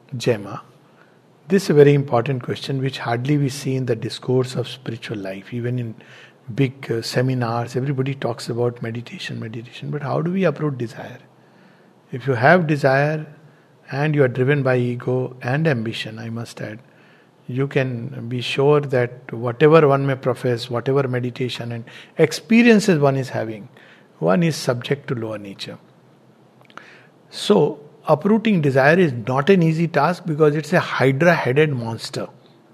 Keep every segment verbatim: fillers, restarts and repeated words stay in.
Gemma, this is a very important question which hardly we see in the discourse of spiritual life. Even in big uh, seminars, everybody talks about meditation, meditation. But how do we uproot desire? If you have desire and you are driven by ego and ambition, I must add, you can be sure that whatever one may profess, whatever meditation and experiences one is having, one is subject to lower nature. So, uprooting desire is not an easy task because it's a hydra-headed monster.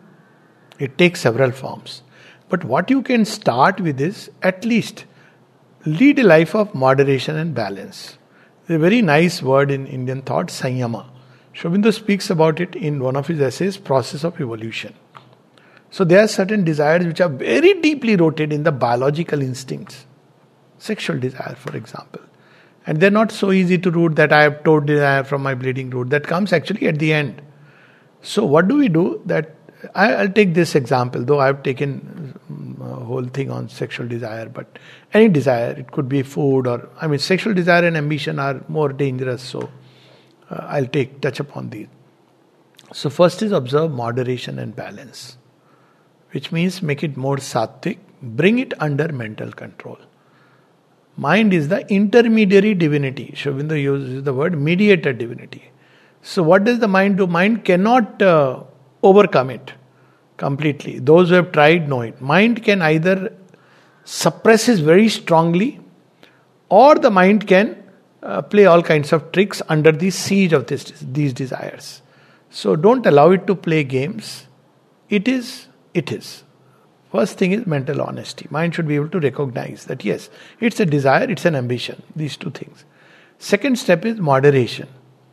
It takes several forms. But what you can start with is, at least, lead a life of moderation and balance. There's a very nice word in Indian thought, Sanyama. Sri Aurobindo speaks about it in one of his essays, Process of Evolution. So there are certain desires which are very deeply rooted in the biological instincts. Sexual desire, for example. And they're not so easy to root that I have told desire from my bleeding root. That comes actually at the end. So what do we do? That I, I'll take this example, though I've taken a whole thing on sexual desire, but any desire, it could be food or, I mean, sexual desire and ambition are more dangerous, so uh, I'll take touch upon these. So first is observe moderation and balance, which means make it more sattvic, bring it under mental control. Mind is the intermediary divinity. Sri Aurobindo uses the word mediator divinity. So what does the mind do? Mind cannot uh, overcome it completely. Those who have tried know it. Mind can either suppress it very strongly, or the mind can uh, play all kinds of tricks under the siege of this, these desires. So don't allow it to play games. It is, it is. First thing is mental honesty. Mind should be able to recognize that yes, it's a desire, it's an ambition. These two things. Second step is moderation.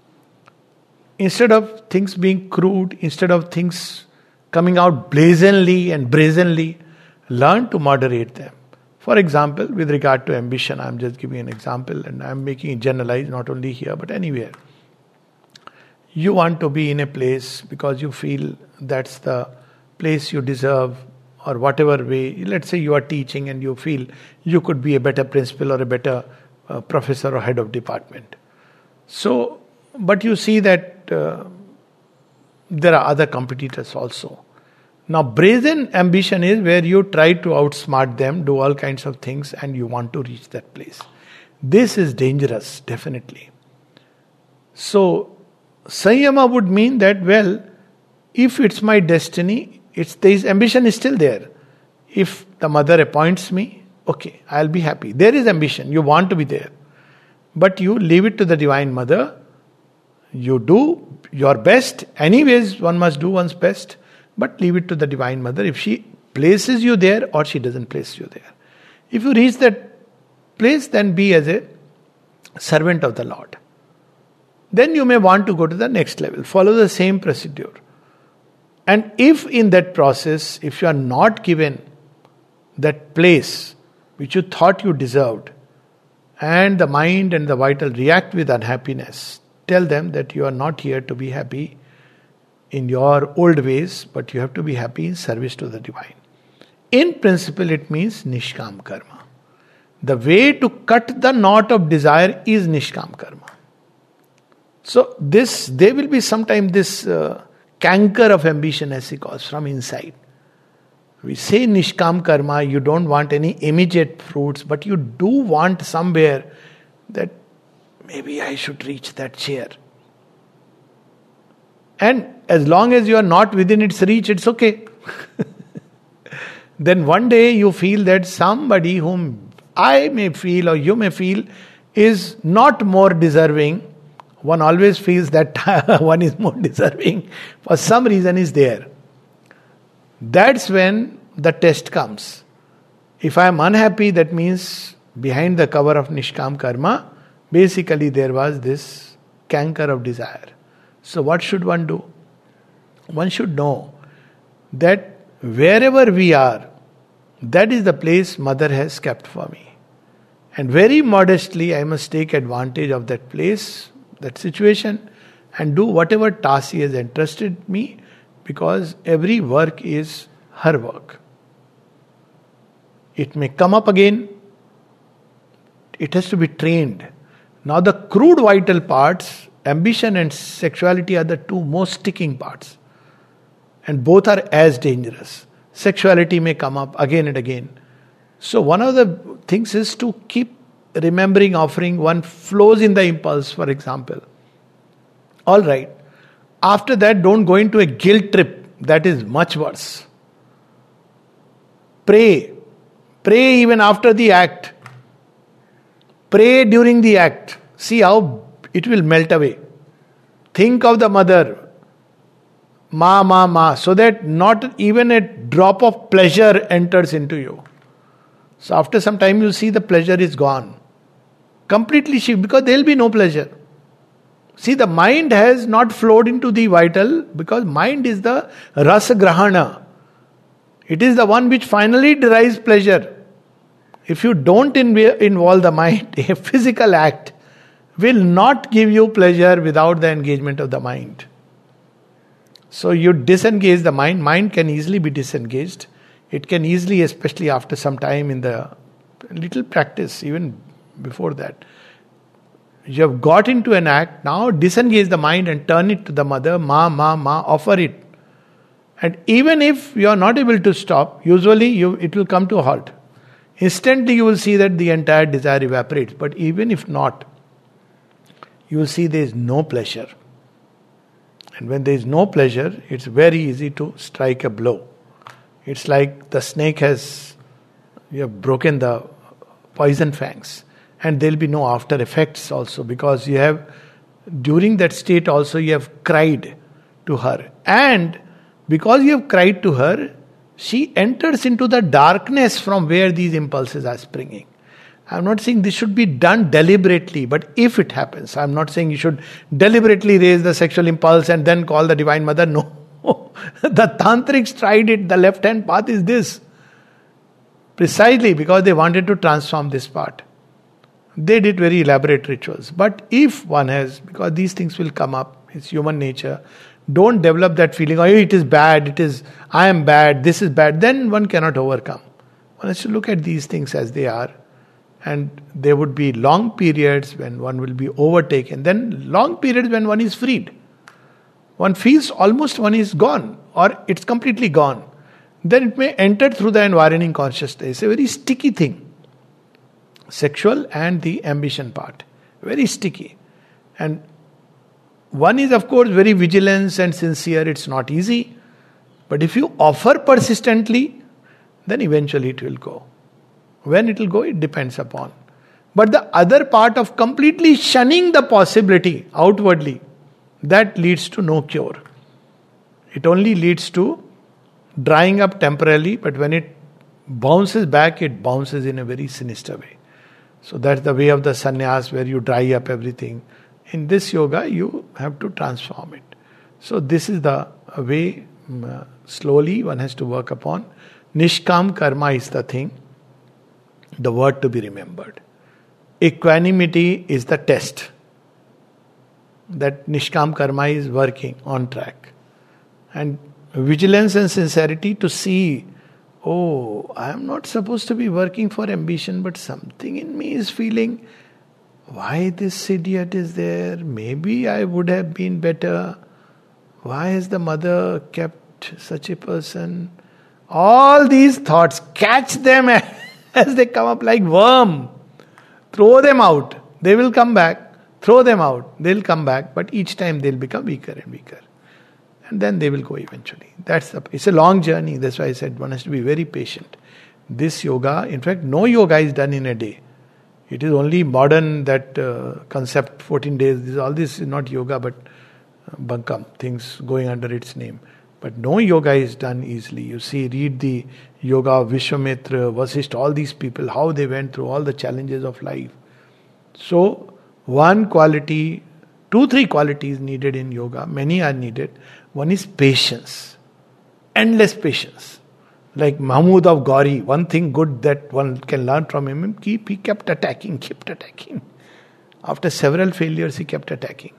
Instead of things being crude, instead of things coming out blazonly and brazenly, learn to moderate them. For example, with regard to ambition, I'm just giving an example and I'm making it generalized not only here but anywhere. You want to be in a place because you feel that's the place you deserve, or whatever way. Let's say you are teaching and you feel you could be a better principal or a better uh, professor or head of department. So, but you see that uh, there are other competitors also. Now, brazen ambition is where you try to outsmart them, do all kinds of things, and you want to reach that place. This is dangerous, definitely. So, Sanyama would mean that, well, if it's my destiny, it's this ambition is still there. If the mother appoints me, okay, I'll be happy. There is ambition, you want to be there. But you leave it to the Divine Mother. You do your best. Anyways, one must do one's best. But leave it to the Divine Mother if she places you there or she doesn't place you there. If you reach that place, then be as a servant of the Lord. Then you may want to go to the next level. Follow the same procedure. And if in that process, if you are not given that place which you thought you deserved, and the mind and the vital react with unhappiness, tell them that you are not here to be happy in your old ways, but you have to be happy in service to the divine. In principle, it means Nishkam Karma. The way to cut the knot of desire is Nishkam Karma. So this, there will be sometime this uh, canker of ambition, as he calls, from inside. We say Nishkam Karma, you don't want any immediate fruits, but you do want somewhere that maybe I should reach that chair. And as long as you are not within its reach, it's okay. Then one day you feel that somebody whom I may feel or you may feel is not more deserving. One always feels that one is more deserving. For some reason is there. That's when the test comes. If I am unhappy, that means behind the cover of Nishkam Karma, basically there was this canker of desire. So what should one do? One should know that wherever we are, that is the place Mother has kept for me. And very modestly I must take advantage of that place, that situation, and do whatever task He has entrusted me, because every work is her work. It may come up again. It has to be trained. Now the crude vital parts, ambition and sexuality are the two most sticking parts. And both are as dangerous. Sexuality may come up again and again. So one of the things is to keep remembering offering. One flows in the impulse, for example. All right. After that, don't go into a guilt trip. That is much worse. Pray. Pray even after the act. Pray during the act. See how it will melt away. Think of the mother. Ma, ma, ma. So that not even a drop of pleasure enters into you. So after some time you see the pleasure is gone. Completely shift, because there will be no pleasure. See, the mind has not flowed into the vital, because mind is the rasa grahana. It is the one which finally derives pleasure. If you don't inv- involve the mind, a physical act will not give you pleasure without the engagement of the mind. So you disengage the mind. Mind can easily be disengaged. It can easily, especially after some time in the little practice, even before that. You have got into an act, now disengage the mind and turn it to the mother, ma, ma, ma, offer it. And even if you are not able to stop, usually you, it will come to a halt. Instantly you will see that the entire desire evaporates. But even if not, you will see there is no pleasure. And when there is no pleasure, it's very easy to strike a blow. It's like the snake has, you have broken the poison fangs. And there will be no after effects also, because you have, during that state also you have cried to her. And because you have cried to her, she enters into the darkness from where these impulses are springing. I'm not saying this should be done deliberately, but if it happens, I'm not saying you should deliberately raise the sexual impulse and then call the Divine Mother. No. The tantrics tried it. The left hand path is this. Precisely because they wanted to transform this part. They did very elaborate rituals. But if one has, because these things will come up, it's human nature, don't develop that feeling, oh, it is bad, it is, I am bad, this is bad, then one cannot overcome. One has to look at these things as they are. And there would be long periods when one will be overtaken, then long periods when one is freed. One feels almost one is gone, or it's completely gone. Then it may enter through the environing consciousness. It's a very sticky thing. Sexual and the ambition part. Very sticky. And one is, of course, very vigilant and sincere. It's not easy. But if you offer persistently, then eventually it will go. When it will go, it depends upon. But the other part of completely shunning the possibility outwardly, that leads to no cure. It only leads to drying up temporarily, but when it bounces back, it bounces in a very sinister way. So that's the way of the sannyas, where you dry up everything. In this yoga, you have to transform it. So this is the way, uh, slowly one has to work upon. Nishkam karma is the thing, the word to be remembered. Equanimity is the test. That Nishkam karma is working on track. And vigilance and sincerity to see, oh, I am not supposed to be working for ambition, but something in me is feeling, why this idiot is there? Maybe I would have been better. Why has the mother kept such a person? All these thoughts, catch them as they come up like worm. Throw them out. They will come back. Throw them out. They'll come back. But each time they'll become weaker and weaker. And then they will go eventually. That's the, it's a long journey. That's why I said one has to be very patient. This yoga, in fact, no yoga is done in a day. It is only modern, that uh, concept, fourteen days. This, all this is not yoga, but uh, bankam, things going under its name. But no yoga is done easily. You see, read the yoga of Vishwamitra, Vasishtha, all these people, how they went through all the challenges of life. So, one quality, two, three qualities needed in yoga, many are needed. One is patience, endless patience. Like Mahmud of Gauri, one thing good that one can learn from him, keep, he kept attacking, kept attacking. After several failures, he kept attacking.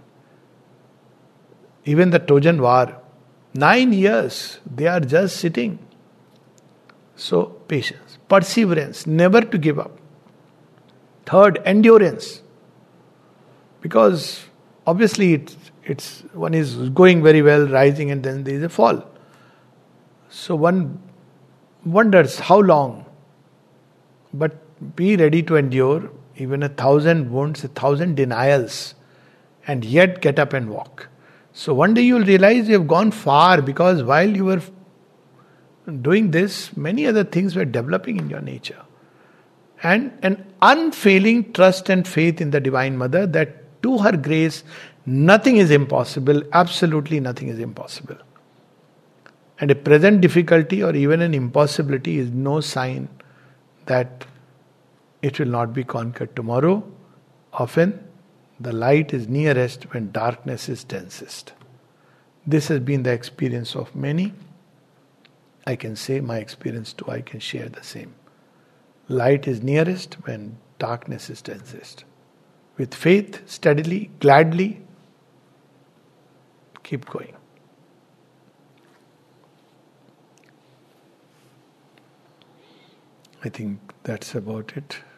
Even the Trojan War, nine years, they are just sitting. So, patience, perseverance, never to give up. Third, endurance. Because obviously it's, it's one is going very well, rising, and then there is a fall. So one wonders how long, but be ready to endure even a thousand wounds, a thousand denials, and yet get up and walk. So one day you will realize you have gone far, because while you were doing this, many other things were developing in your nature. And an unfailing trust and faith in the Divine Mother that to her grace nothing is impossible, absolutely nothing is impossible. And a present difficulty or even an impossibility is no sign that it will not be conquered tomorrow. Often the light is nearest when darkness is densest. This has been the experience of many. I can say my experience too, I can share the same. Light is nearest when darkness is densest. With faith, steadily, gladly, keep going. I think that's about it.